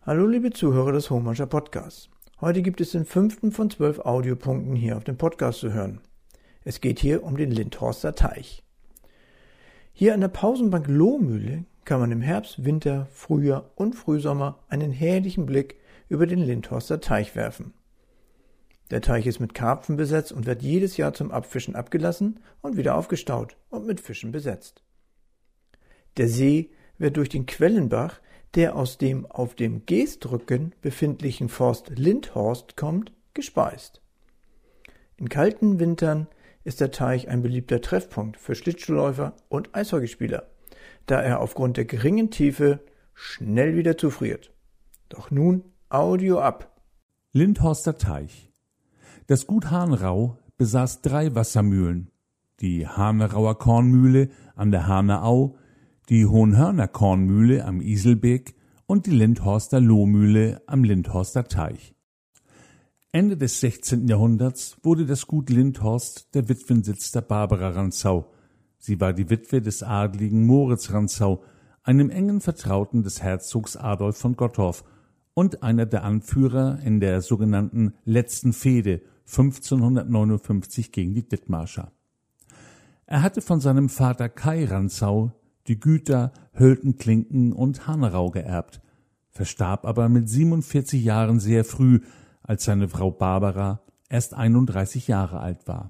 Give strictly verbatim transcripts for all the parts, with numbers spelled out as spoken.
Hallo liebe Zuhörer des Hohmannscher Podcasts. Heute gibt es den fünften von zwölf Audiopunkten hier auf dem Podcast zu hören. Es geht hier um den Lindhorster Teich. Hier an der Pausenbank Lohmühle kann man im Herbst, Winter, Frühjahr und Frühsommer einen herrlichen Blick über den Lindhorster Teich werfen. Der Teich ist mit Karpfen besetzt und wird jedes Jahr zum Abfischen abgelassen und wieder aufgestaut und mit Fischen besetzt. Der See wird durch den Quellenbach, der aus dem auf dem Geestrücken befindlichen Forst Lindhorst kommt, gespeist. In kalten Wintern ist der Teich ein beliebter Treffpunkt für Schlittschuhläufer und Eishockeyspieler, da er aufgrund der geringen Tiefe schnell wieder zufriert. Doch nun Audio ab. Lindhorster Teich. Das Gut Hahnrau besaß drei Wassermühlen, die Hanerauer Kornmühle an der Hanerau, die Hohenhörner Kornmühle am Iselbeek und die Lindhorster Lohmühle am Lindhorster Teich. Ende des sechzehnten Jahrhunderts wurde das Gut Lindhorst der Witwensitz der Barbara Rantzau. Sie war die Witwe des adligen Moritz Rantzau, einem engen Vertrauten des Herzogs Adolf von Gottorf und einer der Anführer in der sogenannten letzten Fehde fünfzehnhundertneunundfünfzig gegen die Dithmarscher. Er hatte von seinem Vater Kai Rantzau die Güter Höltenklinken und Hanerau geerbt, verstarb aber mit siebenundvierzig Jahren sehr früh, als seine Frau Barbara erst einunddreißig Jahre alt war.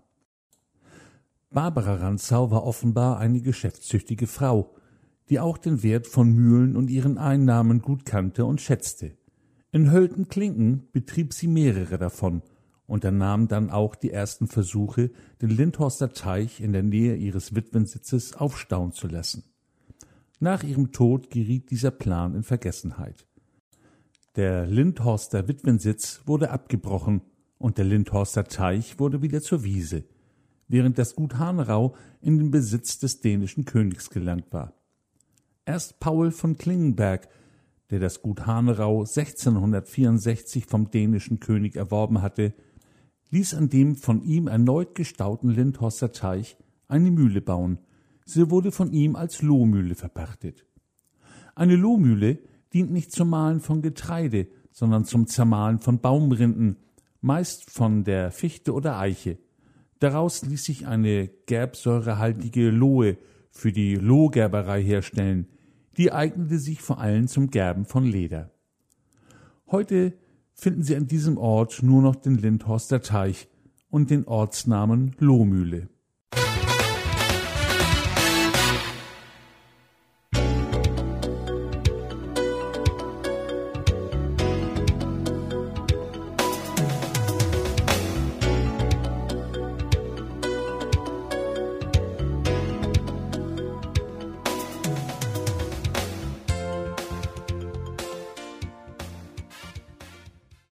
Barbara Rantzau war offenbar eine geschäftstüchtige Frau, die auch den Wert von Mühlen und ihren Einnahmen gut kannte und schätzte. In Höltenklinken betrieb sie mehrere davon, unternahm dann auch die ersten Versuche, den Lindhorster Teich in der Nähe ihres Witwensitzes aufstauen zu lassen. Nach ihrem Tod geriet dieser Plan in Vergessenheit. Der Lindhorster Witwensitz wurde abgebrochen und der Lindhorster Teich wurde wieder zur Wiese, während das Gut Hanerau in den Besitz des dänischen Königs gelangt war. Erst Paul von Klingenberg, der das Gut Hanerau sechzehnhundertvierundsechzig vom dänischen König erworben hatte, ließ an dem von ihm erneut gestauten Lindhorster Teich eine Mühle bauen. Sie wurde von ihm als Lohmühle verpachtet. Eine Lohmühle dient nicht zum Mahlen von Getreide, sondern zum Zermahlen von Baumrinden, meist von der Fichte oder Eiche. Daraus ließ sich eine gerbsäurehaltige Lohe für die Lohgerberei herstellen. Die eignete sich vor allem zum Gerben von Leder. Heute finden Sie an diesem Ort nur noch den Lindhorster Teich und den Ortsnamen Lohmühle.